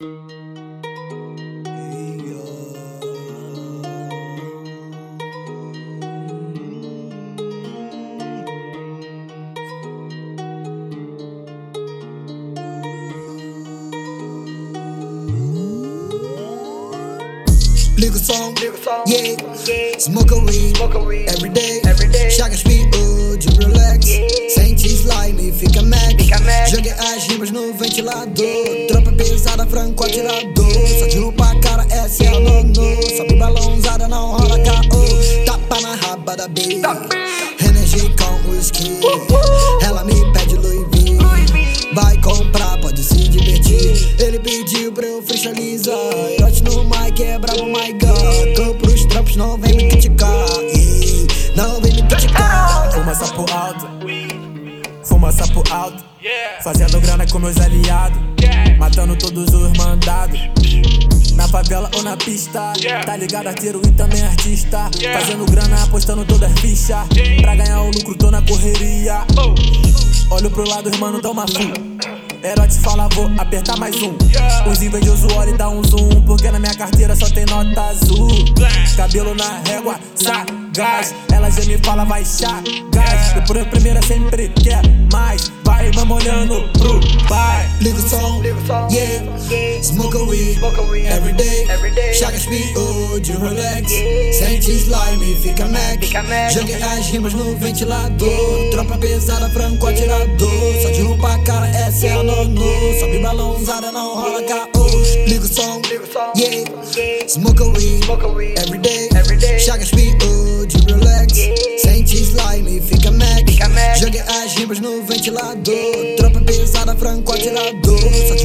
Liga o som, yeah. Smoke a weed, every day. Chaga speed, de relax. Sente slime, fica mad. Joguei as rimas no ventilador. Tropa pesada, franco atirador. Só de roupa cara, essa é a nono. Sobe balãozada, não rola caô. Tapa na raba da B. Energy com whisky. Ela me pede Louis V. Vai comprar, pode se divertir. Ele pediu pra eu freestylizar. Erote no mic, é brabo, my God. Tô pros trampos, não vem me criticar, yeah. Não vem me criticar. Fuma sapo alto, fuma sapo alto. Fazendo grana com meus aliados, matando todos os mandados. Na favela ou na pista, tá ligado, arteiro e também artista. Fazendo grana, apostando todas as fichas. Pra ganhar o lucro, tô na correria. Olho pro lado, os mano dão uma full. Erote fala, vou apertar mais um. Os invejosos olham e dá um zoom. Porque na minha carteira só tem nota azul. Cabelo na régua, sagaz. Ela já me fala, vai chagás. Depois a primeira sempre quer mais. Vai, vamos olhando pro pai. Liga o som, yeah. Smoke a weed, every day. Chaga speed, de relax. Sente slime, fica mad. Joguei as rimas no ventilador. Tropa pesada, franco atirador. Só de roupa cara, essa é a nono. Sobe balãozada, não rola caô. Liga o som, yeah. Smoke a weed, every day. Chaga speed, de relax. Sente slime, fica mad. Joguei as rimas no ventilador. Tropa pesada, franco atirador. Só